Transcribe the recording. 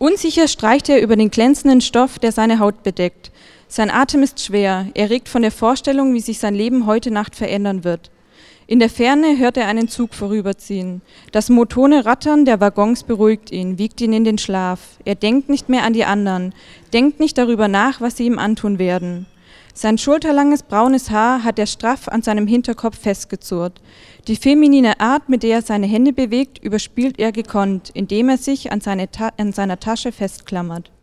Unsicher streicht er über den glänzenden Stoff, der seine Haut bedeckt. Sein Atem ist schwer, erregt von der Vorstellung, wie sich sein Leben heute Nacht verändern wird. In der Ferne hört er einen Zug vorüberziehen. Das monotone Rattern der Waggons beruhigt ihn, wiegt ihn in den Schlaf. Er denkt nicht mehr an die anderen, denkt nicht darüber nach, was sie ihm antun werden. Sein schulterlanges braunes Haar hat er straff an seinem Hinterkopf festgezurrt. Die feminine Art, mit der er seine Hände bewegt, überspielt er gekonnt, indem er sich an seiner Tasche festklammert.